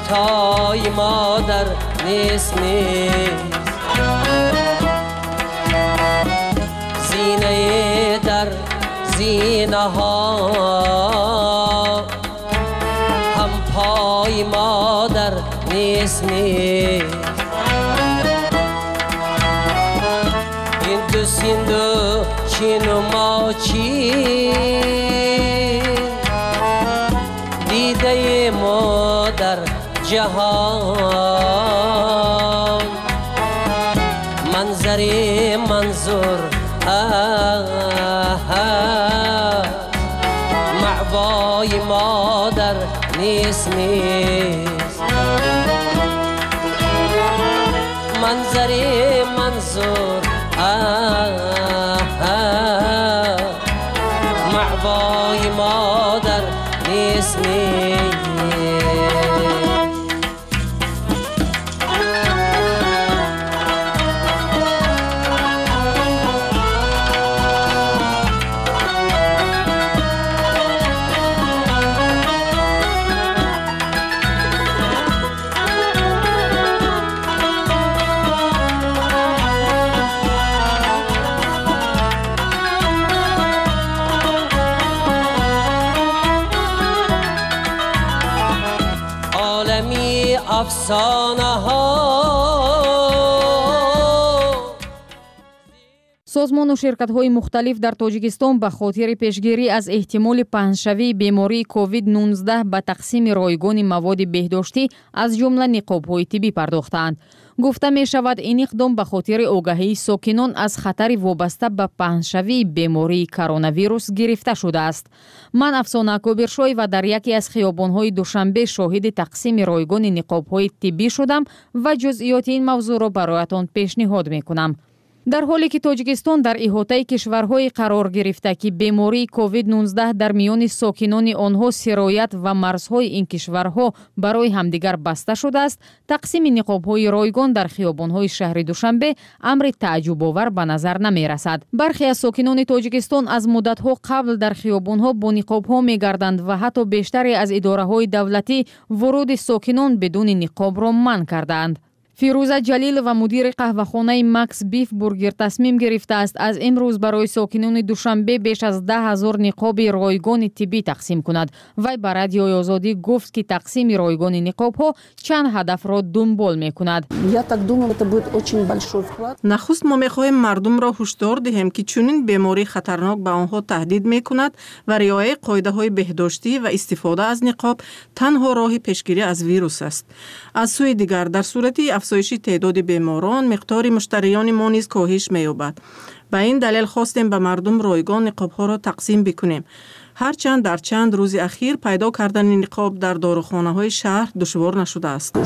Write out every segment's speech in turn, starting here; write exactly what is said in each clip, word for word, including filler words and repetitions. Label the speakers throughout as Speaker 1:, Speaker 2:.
Speaker 1: خطای مادر نیست نیست زینه در زینه ها هم پای مادر نیست نیست این دو سیندو چین و ماچین دیده ما در جهان منظری منظور معوای مادر نیست نیست منظری منظور معوای مادر نیست نیست افسانه ها.
Speaker 2: سازمان و شرکت‌های مختلف در تاجیکستان به خاطر پیشگیری از احتمال پهنشوی بیماری کووید نوزده به تقسیم رایگان مواد بهداشتی از جمله نقاب‌های طبی پرداختند. گفته می شود این اقدام به خاطر آگاهی ساکنان از خطر وابسته به پهنشوی بیماری کرونا ویروس گرفته شده است. من افسانه کوبرشوی و در یکی از خیابان‌های دوشنبه شاهد تقسیم رایگان نقاب‌های طبی شدم و جزئیات این موضوع را برایتان پیشنهاد می‌کنم. در حالی که تاجیکستان در احاطه کشورهای قرار گرفته که بیماری کووید نوزده در میان ساکنان آنها سرایت و مرزهای این کشورها برای همدیگر بسته شده است، تقسیم نقاب‌های رایگان در خیابان‌های شهر دوشنبه امر تعجب آور به نظر نمی رسد. برخی از ساکنان تاجیکستان از مدت‌ها قبل در خیابان‌ها با نقاب‌ها می‌گردند و حتی بیشتری از اداره‌های دولتی ورود ساکنان بدون نقاب را منع کردند. فیروزه جلیل و مدیر قهوه‌خانه مکس بیف برگر تصمیم گرفته است از امروز برای ساکنان دوشنبه بیش از ده هزار نقاب رایگان طبی تقسیم کند. وی به رادیوی آزادی گفت که تقسیم رایگان نقاب‌ها چند هدف را دنبال می‌کند.
Speaker 3: نخست ما می‌خواهیم مردم را هشدار دهیم که چنین بیماری خطرناک به آنها تهدید می‌کند و رعایت قاعده‌های بهداشتی و استفاده از نقاب تنها راه پیشگیری از ویروس است. از سوی دیگر در صورتی افزایش تعداد بیماران مقدار مشتریان ما نیز کاهش می‌یابد. به این دلیل خواستیم به مردم رایگان نقاب‌ها را تقسیم بکنیم. هرچند در چند روز اخیر پیدا کردن نقاب در داروخانه‌های شهر دشوار نشده است.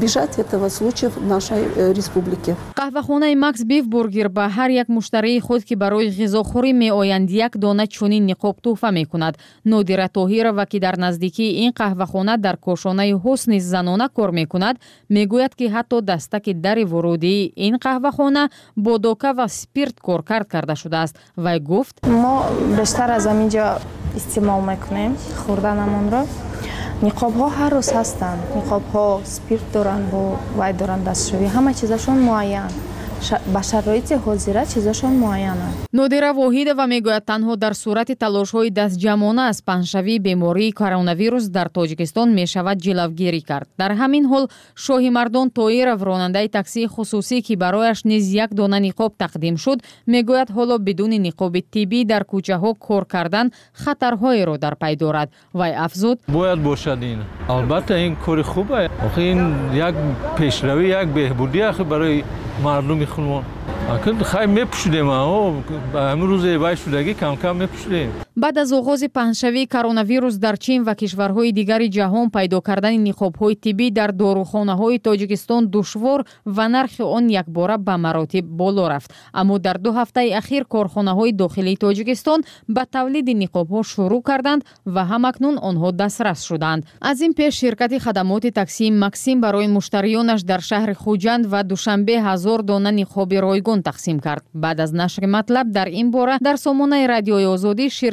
Speaker 2: قهوه‌خانه مکس بیف برگر به هر یک مشتری خود که برای غذاخوری می‌آیند یک دانه چنین نقاب تحفه می‌کند. نادره طاهر و که در نزدیکی این قهوه‌خانه در کاشانه حسن زنانه کار می‌کند، می‌گوید که حتی دستک در ورودی این قهوه‌خانه با داکه و اسپریت کارکرد کرده شده است. و گفت
Speaker 4: ما بیشتر از اینجا استعمال میکنیم خوردنمون را. نقاب ها هر روز هستند. نقاب ها اسپریت دارن با وای دارن دستشویی، همه چیزشون معین. به شرایط حاضره چیزشون معینه.
Speaker 2: نادره واحد و میگوید تنها در صورت تلاش های دست جمعانه از پهنشوی بیماری کرونا ویروس در تاجیکستان می شود جلوگیری کرد. در همین حال شاهی مردان طاهر راننده تاکسی خصوصی که برایش نیز یک دانه نقاب تقدیم شد میگوید حالا بدون نقاب طبی در کوچه ها کار کردن خطرهای را در پی دارد. وی افزود
Speaker 5: باید باشد این. البته این کار خوبه. آخه این یک پیشروی یک بهبودی است برای مردم خودمون. اکنون خیلی میپوشیدیم ها امروز وای شدگی کم کم میپوشیدیم.
Speaker 2: بعد از آغاز پهنشوی کرونا ویروس در چین و کشورهای دیگر جهان پیدا کردن نقاب‌های طبی در داروخانه‌های تاجیکستان دشوار و نرخ آن یک باره به مراتب بالا رفت. اما در دو هفته اخیر کارخانه‌های داخلی تاجیکستان به تولید نقاب‌ها شروع کردند و همکنون آنها دسترس شدند. از این پیش شرکت خدمات تاکسی مکسیم برای مشتریانش در شهر خوجند و دوشنبه هزار دانه نقاب رایگان تقسیم کرد. بعد از نشر مطلب در این باره در سامانه رادیوی آزادی شرکت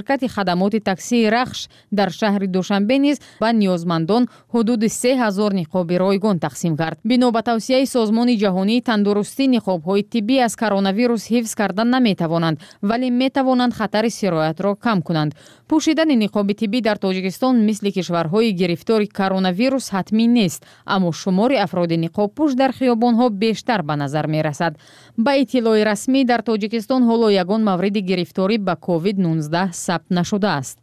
Speaker 2: شرکت خدمات تاکسی رخش در شهر دوشنبه نیز به نیازمندان حدود سه هزار نقاب رایگان تقسیم کرد. بنا به توصیه سازمان جهانی تندرستی، نقاب‌های طبی از کرونا ویروس حفظ کردن نمی‌توانند، ولی می‌توانند خطر سرایت را کم کنند. پوشیدن نقاب طبی در تاجیکستان مثل کشورهای گرفتار کرونا ویروس حتمی نیست، اما شمار افراد نقاب پوش در خیابان‌ها بیشتر به نظر می‌رسد. با اطلاع رسمی در تاجیکستان حالا یگان مورد گرفتاری به کووید نوزده ثبت نشده است.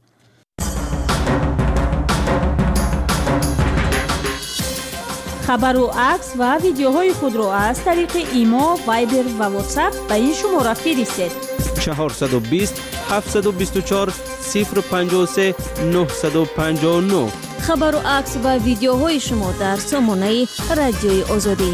Speaker 6: خبر و عکس و ویدیوهای خود را از طریق ایما، وایبر و واتساپ به این شماره فرستید.
Speaker 7: چهارصد و بیست هفتصد و بیست و چهار صفر پنجاه و سه نهصد و پنجاه و نه.
Speaker 6: خبر و عکس و ویدیوهای شما در سامانه رادیوی آزادی.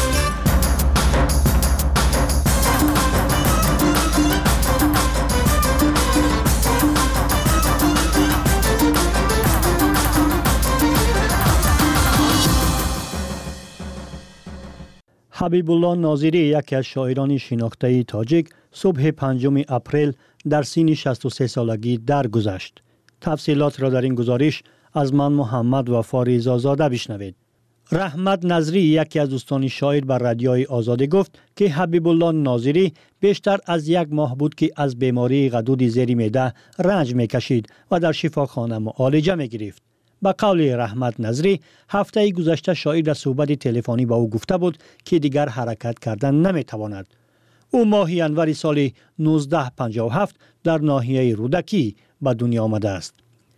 Speaker 8: حبیب الله ناظری، یکی از شاعران شناخته تاجیک، صبح پنجم اپریل در سن شصت و سه سالگی درگذشت. تفصیلات را در این گزارش از من محمد وفا رضازاده بشنوید. رحمت نظری، یکی از دوستان شاعر بر رادیوی آزادی گفت که حبیب الله ناظری بیشتر از یک ماه بود که از بیماری غدود زیر معده رنج می‌کشید و در شفاخانه معالجه می‌گرفت. با قول رحمت نظری، هفته گذشته شاعر در صحبت تلفنی با او گفته بود که دیگر حرکت کردن نمی‌تواند. او ماه ینور سال نوزده پنجاه و هفت در ناحیه رودکی به دنیا آمده است.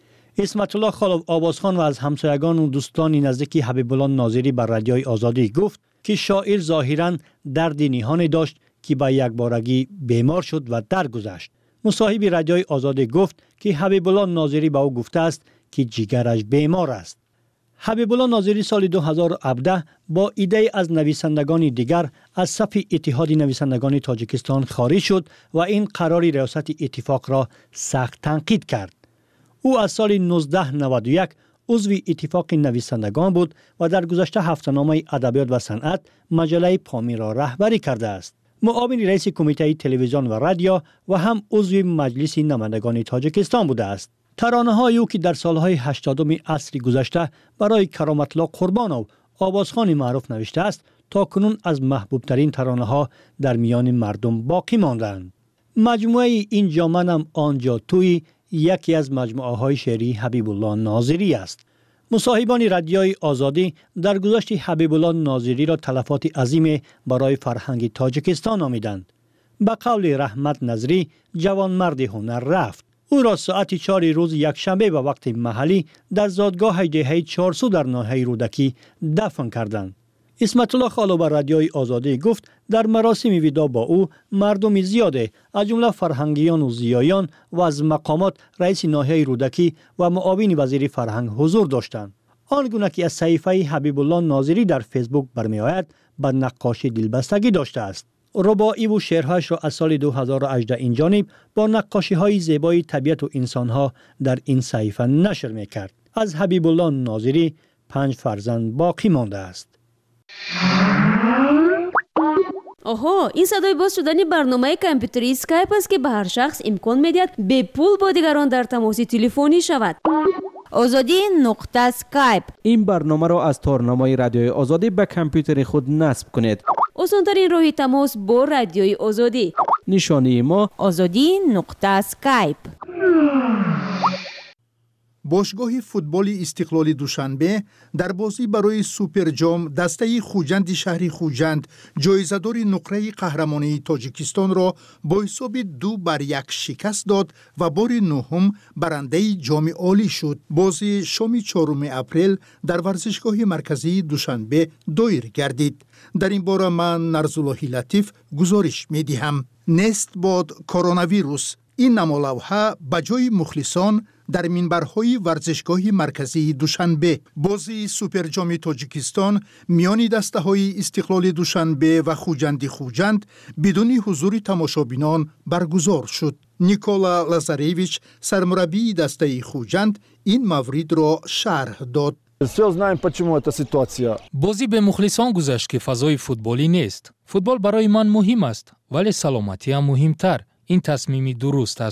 Speaker 8: اسمت الله خالو آوازخان و از همسایگان و دوستان نزدیک حبیب الله ناظری بر رادیوی آزادی گفت که شاعر ظاهراً درد نهانی داشت که با یک بارگی بیمار شد و درگذشت. مصاحب رادیوی آزادی گفت که حبیب الله ناظری به او گفته است که جگرش بیمار است. حبیب الله ناظری سال دو هزار و هفده با ایده از نویسندگان دیگر از صف اتحاد نویسندگان تاجیکستان خارج شد و این قرار ریاست اتفاق را سخت تنقید کرد. او از سال نوزده نود و یک عضو اتفاق نویسندگان بود و در گذشته هفته‌نامه ادبیات و صنعت مجله پامی را رهبری کرده است. معاون رئیس کمیته تلویزیون و رادیو و هم عضو مجلس نمایندگان تاجیکستان بوده است. ترانه‌های او که در سالهای هشتادم عصر گذشته برای کرامت الله قربانو آوازخوان معروف نوشته است، تا کنون از محبوب ترین ترانه‌ها در میان مردم باقی ماندند. مجموعه این جامنم آنجا توی یکی از مجموعه های شعری حبیب الله ناظری است. مصاحبان رادیوی آزادی در گذشت حبیب الله ناظری را تلفات عظیم برای فرهنگ تاجیکستان نامیدند. به قول رحمت نظری، جوان مرد هنر رفت. او را ساعت چهار روز یکشنبه به وقت محلی در زادگاه دهه چهارصد در ناحیه رودکی دفن کردند. اسمت الله خالو بر رادیوی آزادی گفت در مراسم ودا با او مردم زیاده از جمله فرهنگیان و زیایان و از مقامات رئیس ناحیه رودکی و معاون وزیر فرهنگ حضور داشتند. آنگونه که از صحیفه حبیب الله ناظری در فیسبوک برمی آید به نقاشی دلبستگی داشته است. رباعی و شعرهایش را از سال دو هزار و هجده این جانب با نقاشی های زیبای طبیعت و انسانها در این صحیفه نشر می کرد. از حبیب الله ناظری پنج فرزند باقی مانده است.
Speaker 6: آها، این صدای باز شدن برنامه کامپیوتری اسکایپ است که به هر شخص امکان می‌دهد به پول با دیگران در تماس تلفنی شود.
Speaker 9: آزادی نقطه اسکایپ.
Speaker 7: این برنامه را از تارنمای رادیوی آزادی به کامپیوتر خود نصب کنید.
Speaker 6: آسان‌ترین راه تماس با رادیوی آزادی.
Speaker 7: نشانی ما
Speaker 9: آزادی نقطه اسکایپ.
Speaker 10: باشگاه فوتبال استقلال دوشنبه در بازی برای سوپر جام دسته خوجند شهر خوجند جایزه‌دار نقره قهرمانی تاجیکستان را با حساب دو بر یک شکست داد و بار نهم برنده جام عالی شد. بازی شام چهارم اپریل در ورزشگاه مرکزی دوشنبه دایر گردید. در این باره من نرزالله لطیف گزارش می‌دهم. نست باد کرونا ویروس. این نمالوحه به جای مخلصان در منبرهای ورزشگاه مرکزی دوشنبه بازی سوپر جام تاجیکستان میان دسته های استقلال دوشنبه و خوجند خوجند بدون حضور تماشابینان برگزار شد. نیکولا لازارویچ سرمربی دسته خوجند این مورد را شرح داد.
Speaker 11: بازی به مخلصان گذشت که فضای فوتبالی نیست. فوتبال برای من مهم است، ولی سلامتی هم مهمتر. این تصمیمی درست است.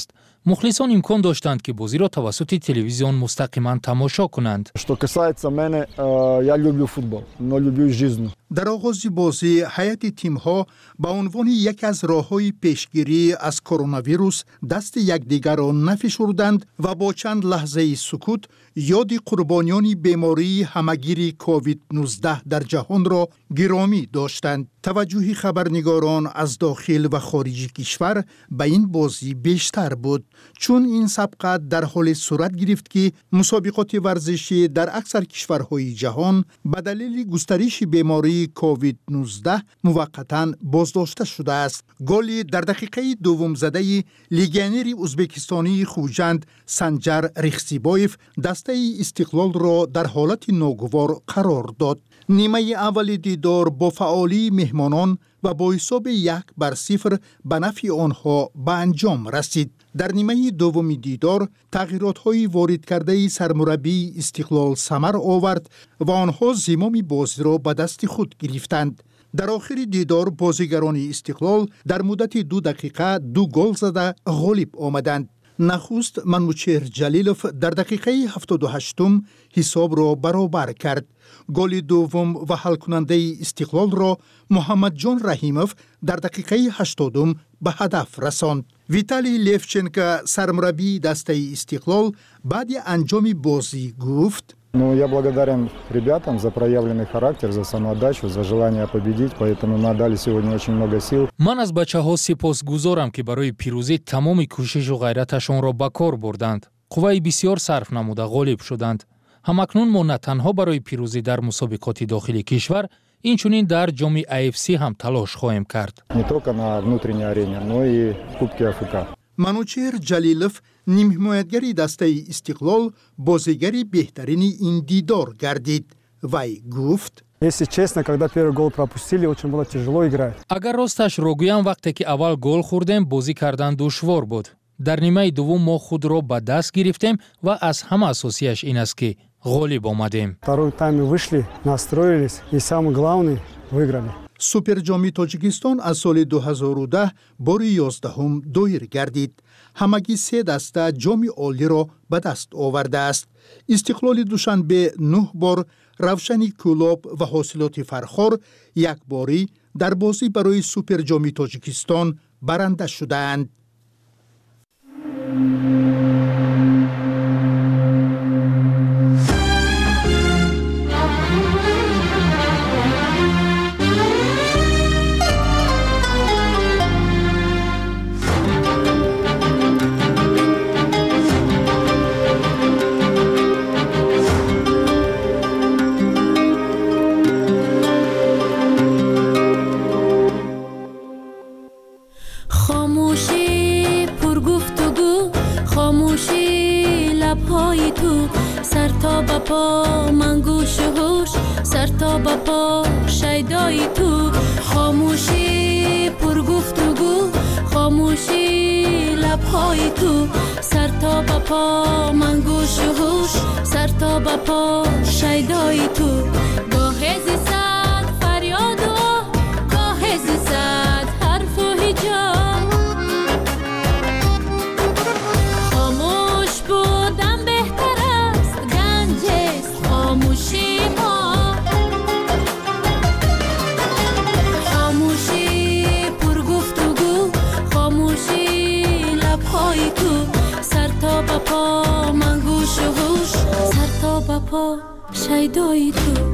Speaker 11: مخلصان امکان داشتند که بازی را توسط تلویزیون مستقیما تماشا کنند.
Speaker 12: Что касается меня, я люблю футбол, но люблю жизнь.
Speaker 10: در آغاز بازی هیئت تیم‌ها به عنوان یکی از راه‌های پیشگیری از کرونا ویروس دست یکدیگر را نفشردند و با چند لحظه سکوت یاد قربانیان بیماری همگیر کووید نوزده در جهان را گرامی داشتند. توجه خبرنگاران از داخل و خارج کشور به این بازی بیشتر بود، چون این سابقه در حال صورت گرفت که مسابقات ورزشی در اکثر کشورهای جهان به دلیل گسترش بیماری کووید نوزده موقتا بازداشته شده است. گلی در دقیقه دوم زده لیگیونر ازبکستانی خوجند سنجر رخسیبایف دسته استقلال را در حالت ناگوار قرار داد. نیمه اول دیدار با فعالی مهمانان و با حساب یک بر صفر به نفع آنها به انجام رسید. در نیمه دوم دیدار تغییرات‌های وارد کرده سرمربی استقلال ثمر آورد و آنها زمام بازی را به دست خود گرفتند. در آخر دیدار بازیگران استقلال در مدت دو دقیقه دو گل زده غالب آمدند. نخست منوچهر جلیلوف در دقیقه هفتاد و هشتم حساب را برابر کرد. گل دوم و حل کننده استقلال را محمد جان رحیموف در دقیقه هشتادم به هدف رساند. ویتالی لیفچنکو سرمربی دسته استقلال بعد انجام بازی گفت:
Speaker 12: Ну, я благодарен ребятам за проявленный характер, за самоотдачу, за желание победить, поэтому мы отдали сегодня очень много сил.
Speaker 11: من از بچه‌ها سپاسگزارم که برای پیروزی تمام کوشش و غیرتشان را به کار بردند. قوای بسیار صرف نموده غالب شدند. همکنون ما نه تنها برای پیروزی در مسابقات داخلی کشور، اینچنین در جام ای اف سی هم تلاش خواهیم کرد.
Speaker 12: Не только на внутренней арене, но и в Кубке АФК.
Speaker 10: منوچهر جلیلوف نیم حمایتگری دسته استقلال بازیگری بهترین این دیدار گردید. وی گفت:
Speaker 13: Если честно, когда первый гол пропустили, очень было тяжело играть.
Speaker 11: اگر راستش را گویم وقتی که اول گل خوردیم بازی کردن دشوار بود. در نیمه دوم ما خود را به دست گرفتیم و از همه اساسیش این است که غالب آمدیم.
Speaker 13: Второй тайм вышли, настроились и самое главное выиграли.
Speaker 10: سوپر جام تاجیکستان از سال دو هزار و ده بار یازدهم دایر گردید. همگی سه دسته جام عالی را به دست آورده است. استقلال دوشنبه نه بار، روشن کلوب و حاصلات فرخار یک باری در بازی برای سوپر جام تاجیکستان برنده شدند.
Speaker 14: پا من گوش و هوش سر تا با پا شیدای تو خاموشی پر گفتگو خاموشی لبهای تو سر تا با پا من گوش و هوش سر تا با پا شیدای تو گاه زی صد فریاد و گاه زی صد حرف و هجاب خاموش بودم بهتر است گنج است خاموشی ما خاموشی پر گفتگو خاموشی لبهای تو سر تا با پا من گوش و هوش سر تا با پا شیدای تو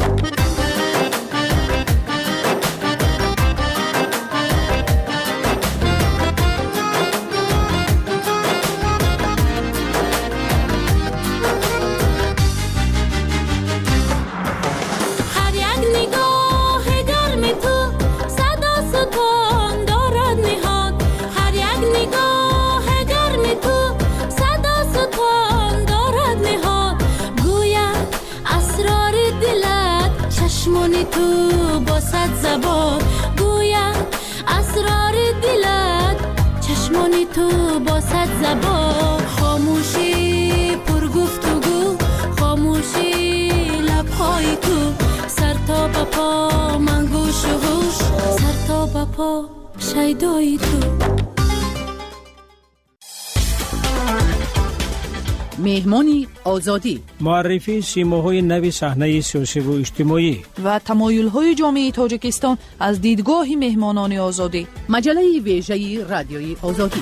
Speaker 14: چشمانی تو با صد زبان گویم اسرار دلت چشمانی تو با صد زبان خاموشی پر گفتگو خاموشی لبهای تو سر تا با پا من گوش و هوش سر تا با پا شیدای تو
Speaker 15: مهمان آزادی،
Speaker 16: معرفی سیماهای نوی صحنه سیاسی و اجتماعی
Speaker 15: و تمایل‌های جامعه تاجیکستان از دیدگاه مهمانان آزادی. مجله ویژه رادیوی آزادی.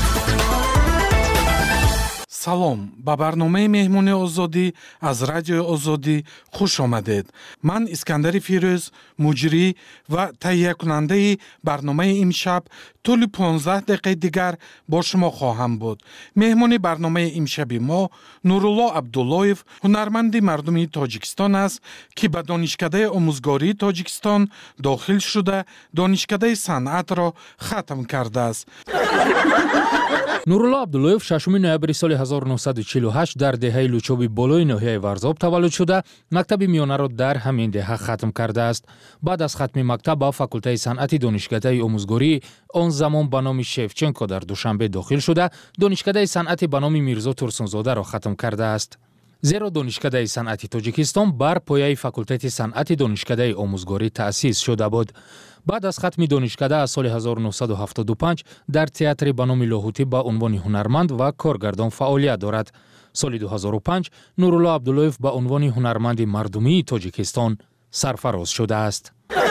Speaker 17: салом ба барномаи меҳмони озодӣ аз радиои озодӣ хуш омадед. ман искандари фирӯз, муҷрӣ ва таҳиякунандаи барномаи имшаб тӯли понздаҳ дақиқаи дигар бо шумо хоҳам буд. меҳмони барномаи имшаби мо Нурулло Абдуллоев, ҳунарманди мардуми Тоҷикистон аст, ки ба донишкадаи омӯзгории Тоҷикистон дохил шуда, донишкадаи санъатро хатм кардааст.
Speaker 11: нурулло Абдуллоев шашуми ноябри соли ҳазору нуҳсаду чилу ҳашт дар деҳаи Лучоби болои ноҳияи Варзоб таваллуд шуда, мактаби миёнаро дар ҳамин деҳа хатм кардааст. баъд аз хатми мактаб ба факултаи санъати донишкадаи омӯзгории он замон ба номи Шевченко дар Душанбе дохил шуда, донишкадаи санъати ба номи Мирзо Турсунзодаро хатм кардааст. зеро донишкадаи санъати Тоҷикистон бар пояи факултати санъати донишкадаи омӯзгорӣ таъсис шуда буд. баъд аз хатми донишкада аз соли ҳазору нуҳсаду ҳафтоду панҷ дар театри ба номи Лоҳутӣ ба унвони ҳунарманд ва коргардон фаъолият дорад. соли ду ҳазору панҷ Нурулло Абдуллоев ба унвони ҳунарманди мардумии Тоҷикистон сарфароз шудааст.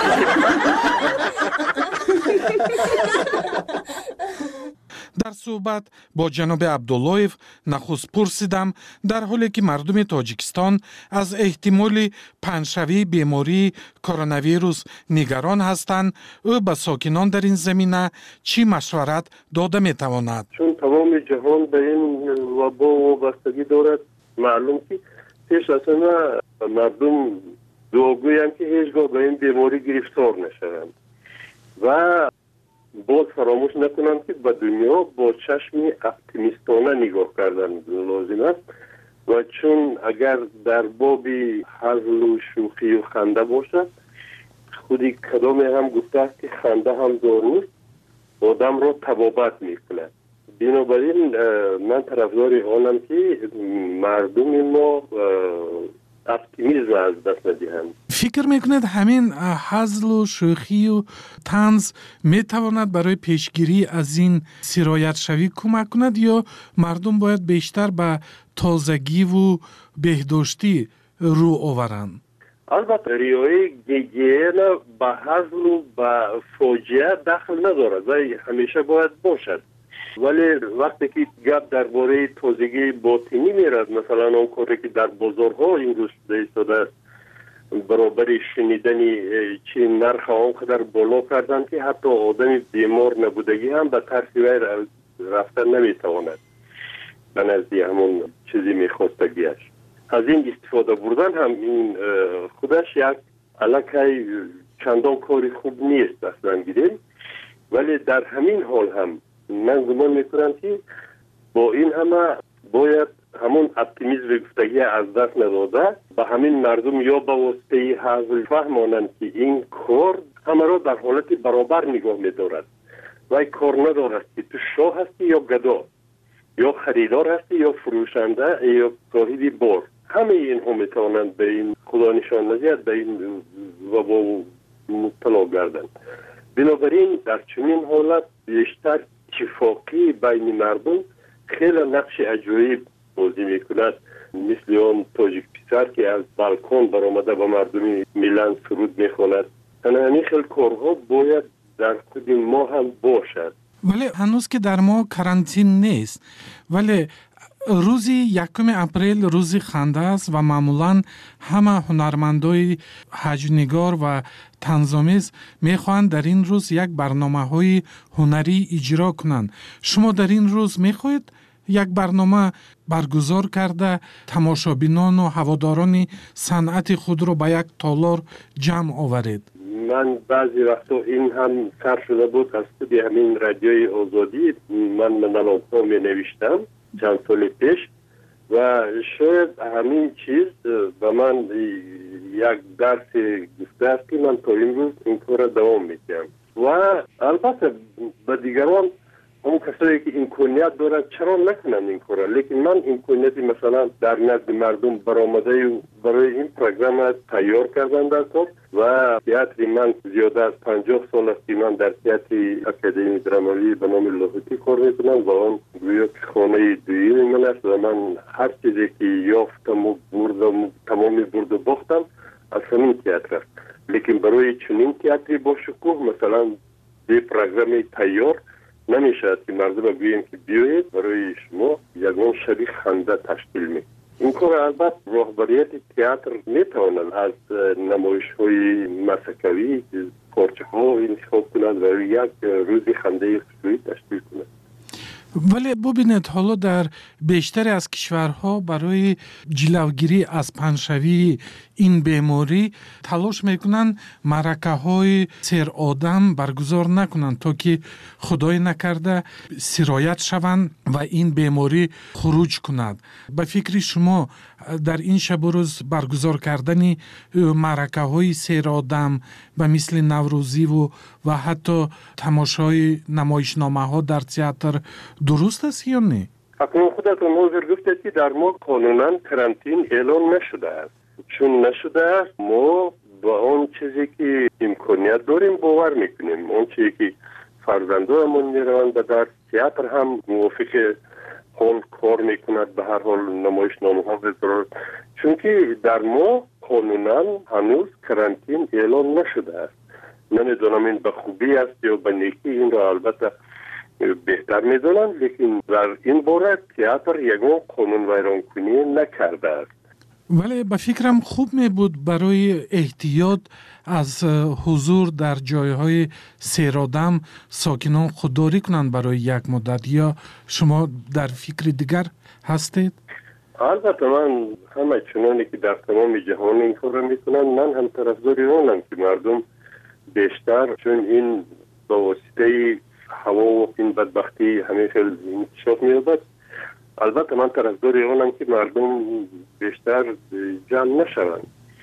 Speaker 17: дар суҳбат бо ҷаноби Абдуллоев нахуст пурсидам, дар ҳоле ки мардуми Тоҷикистон аз эҳтимоли паҳншавии бемории коронавирус нигарон ҳастанд, ӯ ба сокинон дар ин замина чӣ машварат дода метавонад?
Speaker 18: чун тамоми ҷаҳон ба ин вабо вобастагӣ дорад, маълум ки пеш аз ҳама мардум дуогӯянд ки ҳеҷ гоҳ ба ин беморӣ гирифтор нашаванд ва боз фаромӯш накунам ки ба дунё бо чашми оптимистона нигоҳ кардан лозим аст ва чун агар дар боби ҳазлу шӯхию ханда бошад, худи кадоме ҳам гуфтааст ки ханда ҳам доруст, одамро табобат мекунад. бинобар ин ман тарафдори онам ки мардуми мо оптимизм аз даст надиҳанд.
Speaker 17: фикр мекунед ҳамин ҳазлу шӯхию танз метавонад барои пешгирӣ аз ин сироятшавӣ кӯмак кунад ё мардум бояд бештар ба тозагиву беҳдоштӣ рӯ оваранд?
Speaker 18: албатта риояи гигиена ба ҳазлу ба фоҷиа дахл надорад ва ҳамеша бояд бошад. вале вақте ки гап дар бораи тозагии ботинӣ мерад, масалан он коре ки дар бозорҳо имрӯз шуда истодааст, баробари шунидани чи нарха он қадар боло карданд ки ҳатто одами бемор набудагӣ ҳам ба тарси вай рафта наметавонад ба назди ҳамон чизи мехостагиаш. аз ин истифода бурдан ҳам ин худаш як аллакай чандон кори хуб нест аслан гирем, вале дар ҳамин ҳол ҳам ман гумон мекунам ки бо ин ҳама бояд ҳамон оптимизми гуфтагӣ аз даст надода ба ҳамин мардум ё ба воситаи ҳазл фаҳмонанд ки ин кор ҳамаро дар ҳолати баробар нигоҳ медорад. вай кор надорад ки ту шоҳ ҳастӣ ё гадо, ё харидор ҳастӣ ё фурӯшанда ё соҳиби бор. ҳамаи инҳо метавонанд ба ин худо нишон надиҳад ба ин вабо мубтало гарданд. бинобар ин дар чунин ҳолат бештар итtifоқӣ байни мардум хеле нақши аҷоиб бозӣ мекунад, мисли он тоҷик писар ки аз балкон баромада ба мардуми миллан суруд мехонад. ана ҳамин хел корҳо бояд дар худи мо ҳам бошад.
Speaker 17: вале ҳанӯз ки дар мо карантин нест, вале рӯзи якуми апрел рӯзи ханда аст ва маъмулан ҳама ҳунармандои ҳаҷнигор ва танзомез мехоҳанд дар ин рӯз як барномаҳои ҳунарӣ иҷро кунанд. шумо дар ин рӯз мехоҳед як барнома баргузор карда тамошобинону ҳаводорони санъати худро ба як толор ҷамъ оваред?
Speaker 18: ман баъзе вақтҳо ин ҳам сар шуда буд аз худи ҳамин радиои озодӣ. ман монологҳо менавиштам чанд соли пеш ва шояд ҳамин чиз ба ман як дарсе гуфтааст ки ман то имрӯз ин корро давом медиҳам ва албатта ба дигарон он کسایی که امکانیت دارن چرا نکنن این کارا؟ لیکن من امکانیتی مثلا در نزد مردم برآمده و برای این پروگرام تیار کردن در کار و تئاتر من زیاده از پنجاه سال است که من در تئاتر اکادمی درامایی به نام لاهوتی کار میکنم و آن گویا خانه دویی من است و من هر چیزی که یافتم و بردم تمامی برد و باختم از همین تئاتر است. لیکن برای چنین تئاتری با شکوه مثلا به پروگرام تیار نمیشه که مردم بگوییم که بیایید برای شما یگان شبیه خنده تشکیل می. این کار البته رهبریت تئاتر میتواند از نمایش های مسکوی پارچه ها انتخاب کنند و یک روزی خنده خصوصی تشکیل کنند.
Speaker 17: ولی ببینید حالا در بیشتر از کشورها برای جلوگیری از پنشوی این بیماری تلاش میکنن معرکه های سیر آدم برگزار نکنن تا که خدای نکرده سرایت شوند و این بیماری خروج کند. به فکر شما در این شب و روز برگزار کردن معرکه های سیر آدم به مثل نوروزی و و حتی تماشای نمایشنامه ها در تئاتر درست است یا نه؟
Speaker 18: اکنون خودتون موضوع گفتید که در ما قانونا کرانتین اعلان نشده است. چون نشده است ما با اون چیزی که امکانیت داریم باور میکنیم. اون چیزی که فرزندانمون میروند و در تئاتر هم موافق حال کار میکند به هر حال نمایشنامه ها بذارد. چون که در ما قانونا هنوز کرانتین اعلان نشده است. نمیدونم این به خوبی است یا به نیکی، این را البته بهتر میدونم، لیکن در این باره تئاتر یگان قانون ویران کنی نکرده است.
Speaker 17: ولی به فکرم خوب می بود برای احتیاط از حضور در جایهای سیرآدم ساکنان خودداری کنند برای یک مدت، یا شما در فکر دیگر هستید؟
Speaker 18: البته من همه چنانی که در تمام جهان این کار را میکنن، من هم طرفدار آنم که مردم بیشتر، چون این با واسطه هوا و این بدبختی همیشه انتشار می‌یابد، البته من طرفدار آنم که مردم بیشتر جمع نشوند،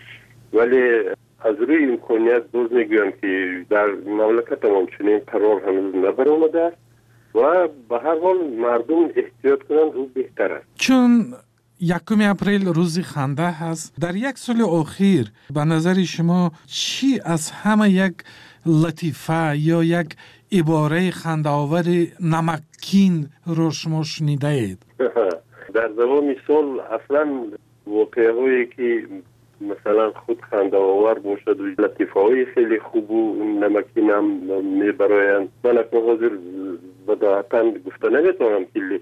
Speaker 18: ولی از روی امکانیت باز میگویم که در مملکت ما چنین قرار هنوز نبرآمده است و به هر حال مردم احتیاط کنند او بهتر است.
Speaker 17: چون یکم اپریل روز خنده هست، در یک سال اخیر به نظر شما چی از همه یک لطیفه یا یک عباره خنده‌آور نمکین رو شما شنیده اید؟
Speaker 18: در زمان سال اصلا واقعه هایی که مثلا خود خنده‌آور باشد و لطیفه های خیلی خوب و نمکین هم میبرایند. من اکنون حاضر بداعتاً گفته نمیتونم که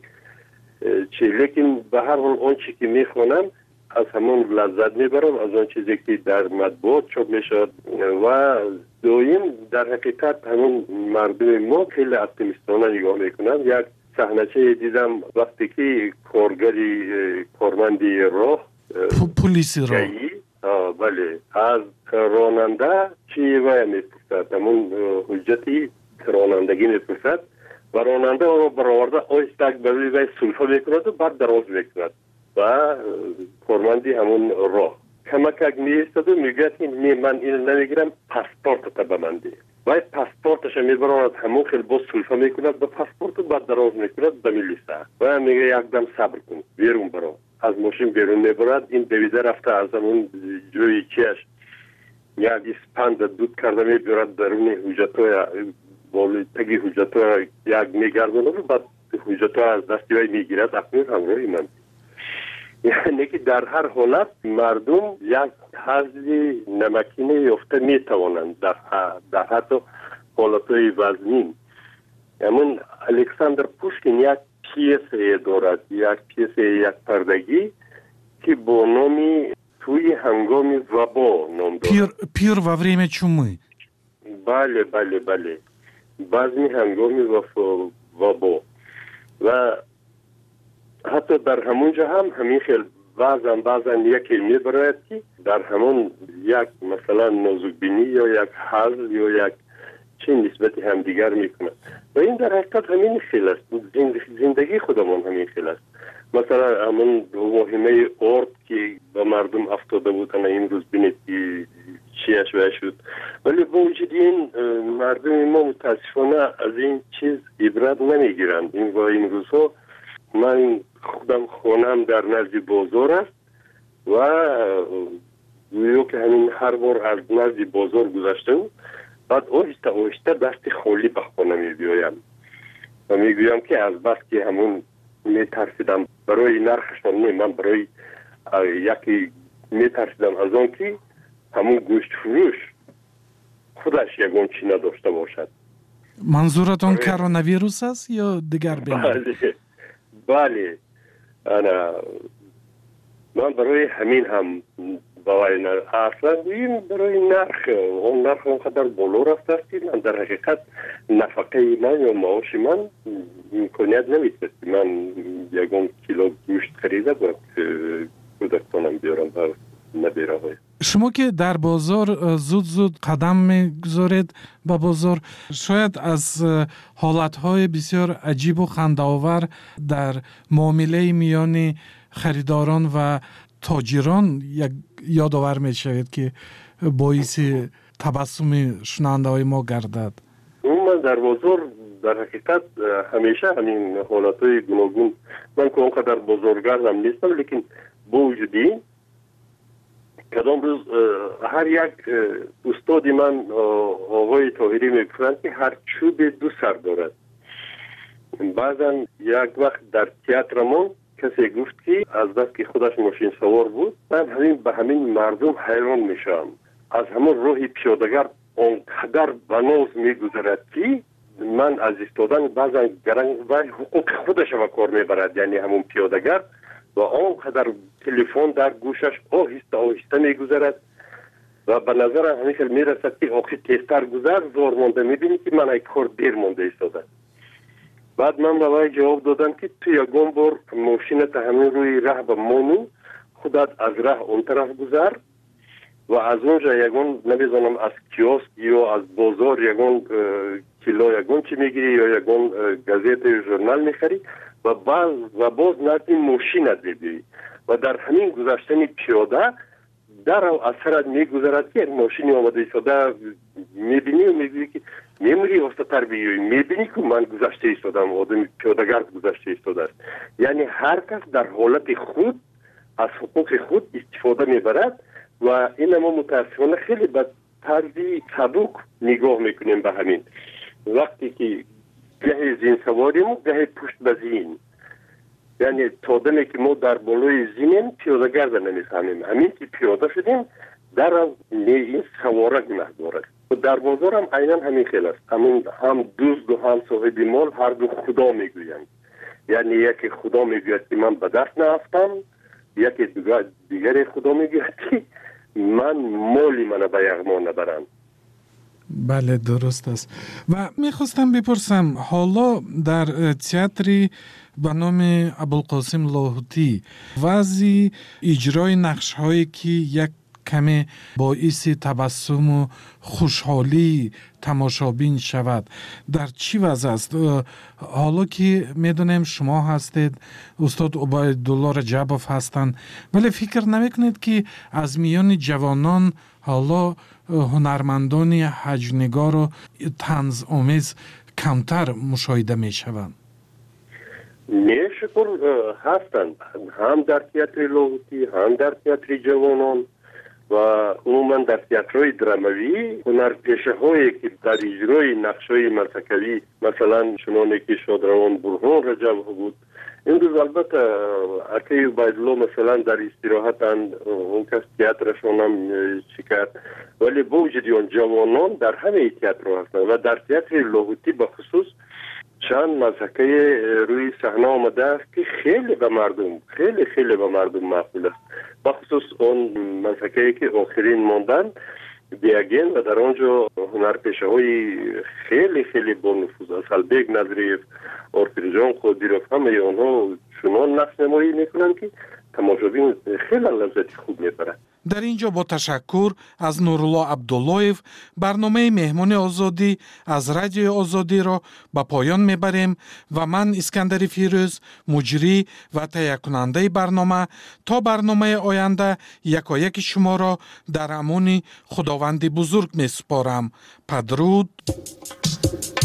Speaker 18: چی، لیکن به هر حال آن چی که میخوانم از همون لذت میبرم، از آن چیزی که در مطبوعات چاپ میشد و دویم در حقیقت همون مردم ما خیلی اپتیمیستانه نگاه میکنن. یک صحنه دیدم وقتی که کارگری کارمندی راه
Speaker 17: پلیسی راه
Speaker 18: بله از راننده چی وای میپرسد، همون حجتی رانندگی میپرسد و راننده رو برآورده آهستک بروی وی سلفه میکند و بعد دراز میکند و کارمندی همون راه کمک میایستد و میگوید که من اینو نمیگیرم، پاسپورت تا به من ده. و پاسپورتش میبراند همون خیلی باز سلفه میکند به پاسپورت و بعد دراز میکند به میلیسه و میگه یک دم صبر کن بیرون برو. از ماشین بیرون میبرد، این دویده رفته از همون جوی چیش یک اسپند دود کرده میبرد درون حجتای بالی تگی حجتای یک میگردونه و بعد حجتای از دستی وی میگیرد. اکنون همراهی من یعنی که در هر حالت مردم یک حضی نمکینه یافته میتوانند در, در حتی حالتهای وزنین. همون الکساندر پوشکین یک پیسه دارد، یک پیسه یک پردگی که با نامی توی هنگام وبا نام دارد.
Speaker 17: پیر, پیر و وریم چومی.
Speaker 18: بله بله بله بعضی هنگام وبا و حتی در همونجا هم همین خیلی بعضا بعضا یکی میبراید که در همون یک مثلا نازکبینی یا یک حزل یا یک چه نسبتی هم دیگر میکنند و این در حقیقت همین خیلی است. زندگی خودمون همین خیلی است. مثلا همون واهمه ارد که به مردم افتاده بودن این روز بینید که چیش وی شد ولی با وجود این مردم ما متاسفانه از این چیز عبرت نمیگیرند. این و این روزها من خودم خونم در نزد بازار است و گویا که همین هر بار از نزد بازار گذشتم بعد آهسته آهسته دست خالی به خانه می بیایم و می گویم که از بس که همون می ترسیدم برای نرخشان نه، من برای یکی می ترسیدم از آن که همون گوشت فروش خودش یکون چی نداشته باشد.
Speaker 17: منظورتون کرونا ویروس است یا دیگر بیماری؟
Speaker 18: بله بله انا من برای همین هم باید اصلا این برای نرخ اون نرخ اونقدر بالا رفته است که من در حقیقت نفقه من یا معاش من امکانیت نمیده من یکون کیلو گوشت خریده باید کودکانم بیارم و نبیره های.
Speaker 17: شما که در بازار زود زود قدم میگذارید به بازار، شاید از حالتهای بسیار عجیب و خنده‌آور در معامله میان خریداران و تاجران یک یادآور میشود که باعث تبسم شنونده های ما گردد.
Speaker 18: من در بازار در حقیقت همیشه همین حالتهای گوناگون، من که اونقدر بازارگردم نیستم، لیکن با وجودی کدام روز هر یک استادی من آقای طاهری میگفتند که هر چوب دو سر دارد. بعضا یک وقت در تئاترمون کسی گفت که از بس که خودش ماشین سوار بود، من همین به همین مردم حیران میشم. از همون راه پیاده‌گر اونقدر بناز میگذرد که من از ایستادن بعضا گرنگ و حقوق خودش و کار میبرد، یعنی همون پیاده‌گر و آنقدر تلفن در گوشش آهسته آهسته میگذرد و به نظر همیشه میرسد که آخی تیزتر گذر زور مونده، میبینی که من ای کار دیر مونده ایستاده. بعد من به وی جواب دادم که تو یکم بار ماشینت همین روی راه به مانو خودت از راه اون طرف گذر و از اونجا یکم نمیزنم از کیوسک یا از بازار یکم کیلو یکم چی میگیری یا یکم گازت یا ژورنال میخری و باز و باز نتی ماشینت ببینی و در همین گذشتن پیاده در اثرت میگذرد که ماشینی آمده ایستاده میبینی و میگویی که میموری وسط‌تر بیایی، میبینی که من گذشته ایستادم، آدم پیاده‌گرد گذشته ایستاده است. یعنی هر کس در حالت خود از حقوق خود استفاده میبرد و این ما متاسفانه خیلی به طرزی سبک نگاه میکنیم به همین. وقتی که گاهی زین سواریم و گاهی پشت به زین، یعنی تا دمی که ما در بالای زینیم پیاده‌گرد نمیفهمیم، همین که پیاده شدیم در این سوارک محضور است. در بازار هم عیناً همین خیلی است، همون هم دوست و هم صاحب مال هر دو خدا میگویند. یعنی یکی خدا میگوید که من به دست نرفتم، یکی دیگر خدا میگوید که من مالی من به یغما نبرم.
Speaker 17: بله درست است. و میخواستم بپرسم حالا در تئاتری به نام ابوالقاسم لاهوتی وضع اجرای نقش هایی که یک کمی باعث تبسم و خوشحالی تماشابین شود در چی وضع است؟ حالا که میدونیم شما هستید، استاد عبیدالله رجبوف هستند، ولی فکر نمیکنید که از میان جوانان حالا هنرمندان حجم‌نگار و طنز آمیز کمتر مشاهده میشوند؟
Speaker 18: نه شکر هستند، هم در تئاتر لاهوتی هم در تئاتر جوانان و عموما در تئاترهای دراموی هنرپیشه هایی که در اجرای نقش‌های مسکوی مثلا چنانه که شادروان برهان رجب بود، این روز البته اکی عبیدالله مثلا در استراحتند، اون کس تئاترشون هم چیکرد، ولی با وجود اون جوانان در همه تئاتر هستند و در تئاتر لاهوتی به خصوص چند مسکه روی صحنه آمده است که خیلی به مردم خیلی خیلی به مردم مقبول است، بخصوص اون مسکه‌ای که آخرین ماندن بیاگین و در آنجا هنرپیشه های خیلی خیلی با نفوذ اسلبک نظریف، آرپیجان خودیروف، همه اونها چنان نقش نمایی میکنن که تماشابین خیلی لذت خوب میبرن.
Speaker 17: در اینجا با تشکر از نورالله عبداللهیف برنامه مهمان آزادی از رادیوی آزادی را به پایان میبریم و من اسکندر فیروز مجری و تهیه کننده برنامه تا برنامه آینده یکایک شما را در امان خداوند بزرگ می سپارم. پدرود.